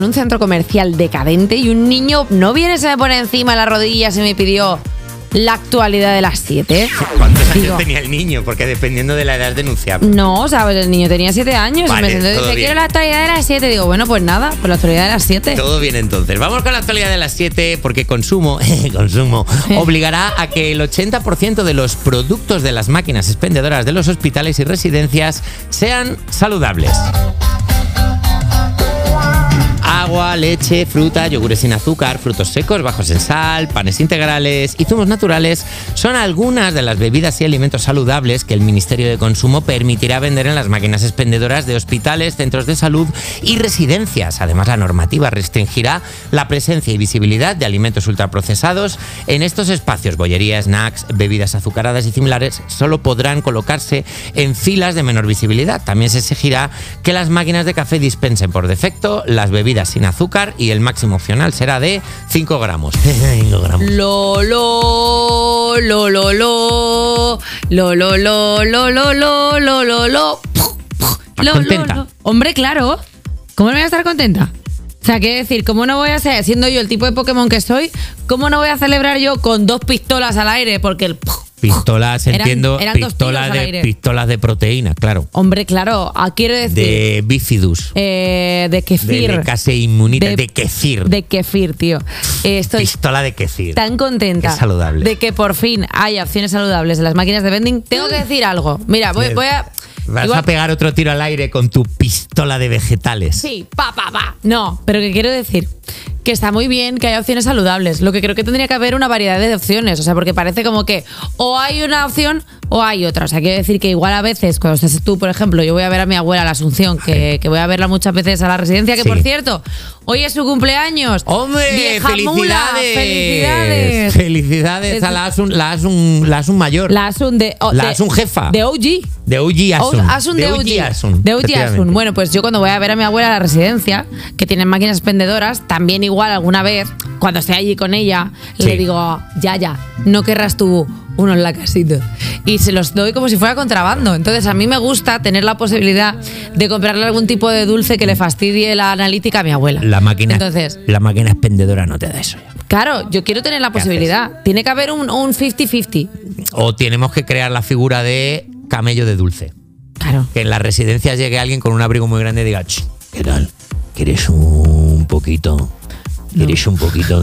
un centro comercial decadente y un niño no viene, se me pone encima de las rodillas y me pidió la actualidad de las 7. ¿Cuántos años tenía el niño? Porque dependiendo de la edad denunciable. No, sabes, el niño tenía 7 años. Vale, y me sentó y dice, quiero la actualidad de las 7. Digo, bueno, pues nada, pues la actualidad de las 7. Todo bien entonces. Vamos con la actualidad de las 7 porque consumo obligará a que el 80% de los productos de las máquinas expendedoras de los hospitales y residencias sean saludables. Agua, leche, fruta, yogures sin azúcar, frutos secos bajos en sal, panes integrales y zumos naturales son algunas de las bebidas y alimentos saludables que el Ministerio de Consumo permitirá vender en las máquinas expendedoras de hospitales, centros de salud y residencias. Además, la normativa restringirá la presencia y visibilidad de alimentos ultraprocesados en estos espacios. Bollería, snacks, bebidas azucaradas y similares solo podrán colocarse en filas de menor visibilidad. También se exigirá que las máquinas de café dispensen por defecto las bebidas sin azúcar y el máximo opcional será de 5 gramos. 5 gramos. ¿Estás contenta? Hombre, claro. ¿Cómo no voy a estar contenta? O sea, quiero decir, ¿cómo no voy a ser, siendo yo el tipo de Pokémon que soy, cómo no voy a celebrar yo con 2 pistolas al aire? Porque el... Pistolas, entiendo, eran pistolas de proteína, claro. Hombre, claro, quiero decir... De bifidus. De kefir. De caseinmunita, de kefir. De kefir, tío. Estoy pistola de kefir. tan contenta es saludable. de que por fin haya opciones saludables en las máquinas de vending. Tengo que decir algo. Mira, voy a... ¿Vas a pegar otro tiro al aire con tu pistola de vegetales? Sí, pa. No, pero que quiero decir que está muy bien que haya opciones saludables. Lo que creo que tendría que haber una variedad de opciones. O sea, porque parece como que o hay una opción o hay otra. O sea, quiero decir que igual a veces, cuando estás tú, por ejemplo, yo voy a ver a mi abuela, la Asunción, que voy a verla muchas veces a la residencia, que por cierto, hoy es su cumpleaños. ¡Hombre! ¡Vieja ¡Felicidades! Mula! ¡Felicidades! ¡Felicidades a la Asun mayor! La Asun jefa. De OG. De OG Asun. De OG Asun. Bueno, pues yo cuando voy a ver a mi abuela a la residencia, que tienen máquinas expendedoras, también igual alguna vez, cuando esté allí con ella, le digo, ya, no querrás tú uno en la casita. Y se los doy como si fuera contrabando. Entonces a mí me gusta tener la posibilidad de comprarle algún tipo de dulce que le fastidie la analítica a mi abuela. La máquina expendedora no te da eso ya. Claro, yo quiero tener la posibilidad. Tiene que haber un 50-50. O tenemos que crear la figura de camello de dulce. Claro. Que en las residencias llegue alguien con un abrigo muy grande y diga, ¿qué tal? ¿Quieres un poquito? ¿Quieres un poquito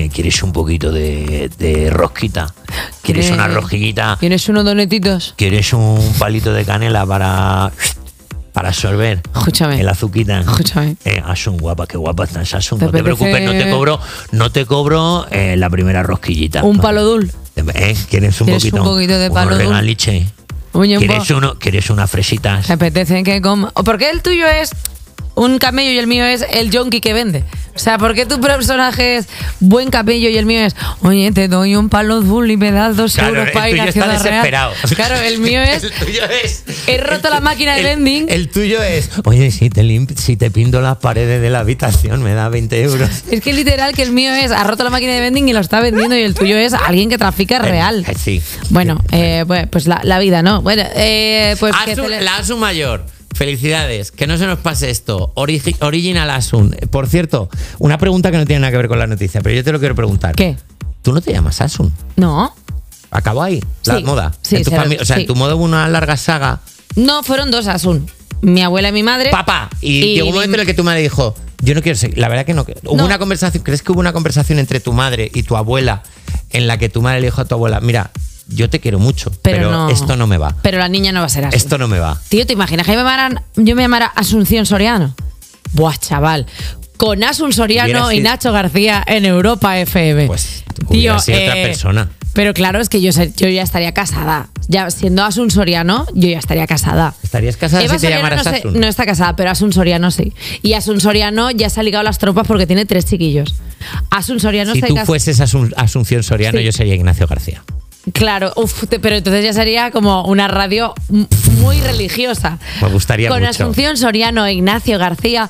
de rosquita? ¿Quieres una rosquillita? ¿Tienes unos donetitos? ¿Quieres un palito de canela para absorber? Escúchame. El azuquita. Escúchame. Asun, guapa, qué guapa estás, Asun. No te preocupes, no te cobro la primera rosquillita. Un palo dul. ¿Quieres un poquito de palo dul? Regaliche. ¿Quieres unas fresitas? ¿Te apetece que coma? ¿O por qué el tuyo es un camello y el mío es el yonki que vende? O sea, ¿por qué tu personaje es buen camello y el mío es, oye, te doy un palo azul y me das 2 euros para ir a Ciudad Real? Claro, el mío es... El tuyo es... He roto la máquina de vending. El tuyo es, oye, si te pinto las paredes de la habitación, me da 20 euros. Es que literal que el mío es, ha roto la máquina de vending y lo está vendiendo, y el tuyo es alguien que trafica real. Sí. Bueno, pues la vida, ¿no? Bueno, pues... La Asun mayor. Felicidades, que no se nos pase esto. Original Asun. Por cierto, una pregunta que no tiene nada que ver con la noticia, pero yo te lo quiero preguntar. ¿Qué? ¿Tú no te llamas Asun? No. ¿Acabó ahí la moda? Sí, ¿En tu familia? O sea, ¿en tu moda hubo una larga saga? No, fueron 2 Asun. Mi abuela y mi madre. ¡Papá! Y llegó un momento en el que tu madre dijo, yo no quiero ser... La verdad que no. Hubo una conversación, ¿crees que hubo una conversación entre tu madre y tu abuela en la que tu madre le dijo a tu abuela, mira, yo te quiero mucho, pero no, esto no me va? Pero la niña no va a ser así. Esto no me va. Tío, ¿te imaginas que yo me llamara Asunción Soriano? Buah, chaval. Con Asun Soriano y Nacho García en Europa FM. Pues hubiera sido otra persona. Pero claro, es que yo ya estaría casada. Ya siendo Asun Soriano, yo ya estaría casada. ¿Estarías casada Eva si te Soriano llamaras Asun? No está casada, pero Asun Soriano sí. Y Asun Soriano ya se ha ligado las tropas porque tiene 3 chiquillos. Asun Soriano si tú fueses Asunción Soriano, yo sería Ignacio García. Claro, pero entonces ya sería como una radio muy religiosa. Me gustaría con mucho. Asunción Soriano e Ignacio García.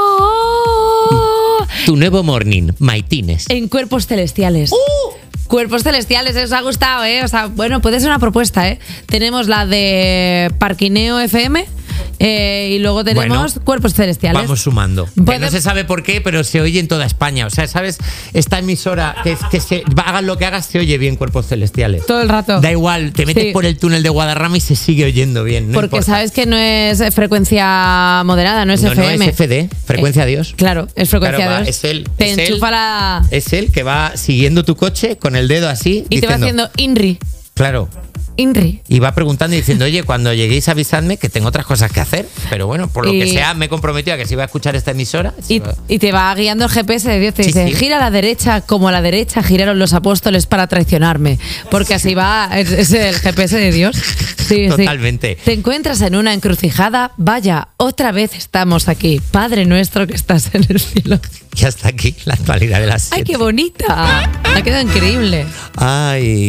Tu nuevo morning, Maitines. En Cuerpos Celestiales. Cuerpos Celestiales, os ha gustado, ¿eh? O sea, bueno, puede ser una propuesta, ¿eh? Tenemos la de Parquineo FM Y luego tenemos Cuerpos Celestiales. Vamos sumando. Que no se sabe por qué, pero se oye en toda España. O sea, ¿sabes? Esta emisora, hagan lo que hagas, se oye bien Cuerpos Celestiales. Todo el rato. Da igual, te metes por el túnel de Guadarrama y se sigue oyendo bien. Porque importa. Sabes que no es frecuencia moderada, no es FM. No es FD, frecuencia Dios. Claro, es frecuencia Dios. Es él. Te enchufa la... Es él que va siguiendo tu coche con el dedo así. Y diciendo, te va haciendo INRI. Claro. INRI. Y va preguntando y diciendo, oye, cuando lleguéis avisadme que tengo otras cosas que hacer. Pero bueno, por lo que sea, me he comprometido a que si va a escuchar esta emisora. Y te va guiando el GPS de Dios. Te dice, gira a la derecha como a la derecha giraron los apóstoles para traicionarme. Porque así va, es el GPS de Dios. Sí, totalmente. Sí. Te encuentras en una encrucijada, vaya, otra vez estamos aquí. Padre nuestro que estás en el cielo. Y hasta aquí la actualidad de las 7. ¡Ay, qué bonita! Ha quedado increíble. Ay.